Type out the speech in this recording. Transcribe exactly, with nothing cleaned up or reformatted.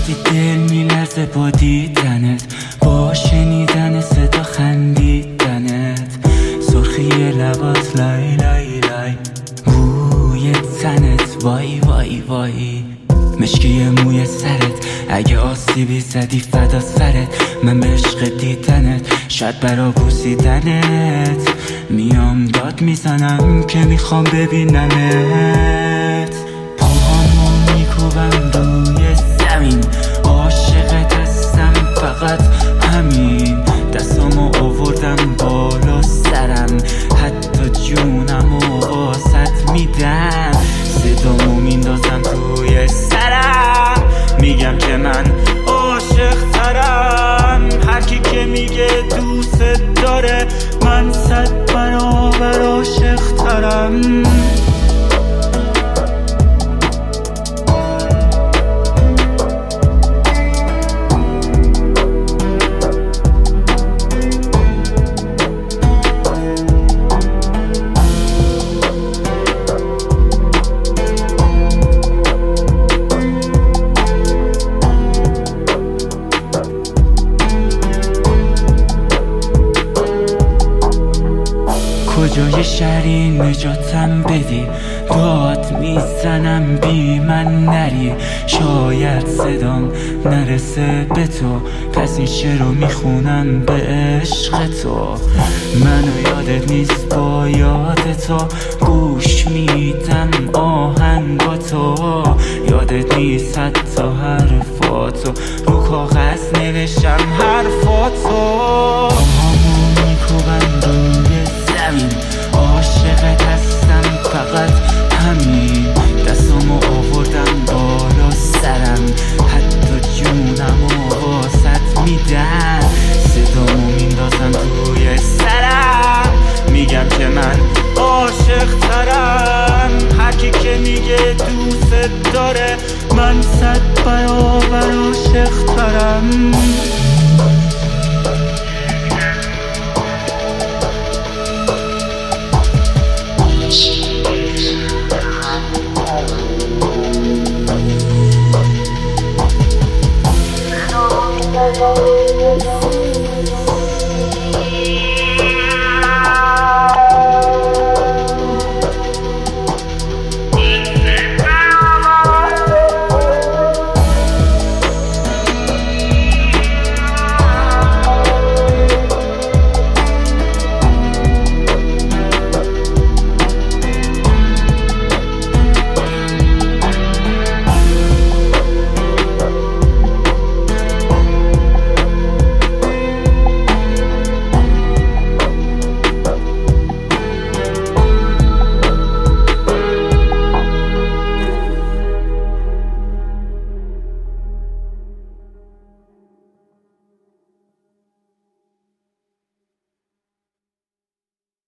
وقتی دل میلرزه با دیدنت، با شنیدن صدا خندیدنت، سرخی لبات لای لای لای، بوی تنت وای وای وای، مشکی موی سرت، اگه آسیبی زدی فدا سرت، من به عشق دیدنت، شاید برا بوسیدنت میام داد میزنم که میخوام ببینمت. پاهامو میکوبم روی زمین، عاشقت هستم فقط همین، دستامو آوردم بالا سرم، حتی جونمو واسط میدم، صدامو میندازم توی سرم، میگم که من عاشق ترم. هر کی که میگه دوست داره، من صد برابر عاشق ترم. کجای شهری نجاتم بدی، داد میزنم بی من نری، شاید صدام نرسه به تو، پس این شعر رو میخونم به عشق تو. منو یادت نیست با یاد تو، گوش میدم آهنگا تو، یادت نیست حتی حرفاتو، رو کاغذ نوشتم حرفاتو. پاهامو میکوبم روی زمین، عاشقت هستم فقط همین، دستامو آوردم بالا سرم، حتی جونمو واسط میدم، صدامو میندازم توی سرم، میگم که من عاشق ترم. هر کی که میگه دوست داره، من صد برابر عاشق ترم.